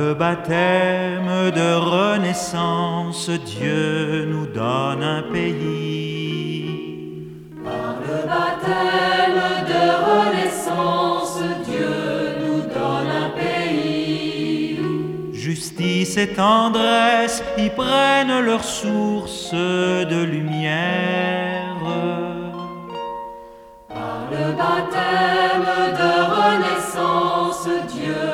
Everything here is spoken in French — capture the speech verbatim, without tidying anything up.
le baptême de renaissance, Dieu nous donne un pays. Par le baptême de renaissance, Dieu nous donne un pays. Justice et tendresse y prennent leur source de lumière. Par le baptême de renaissance, Dieu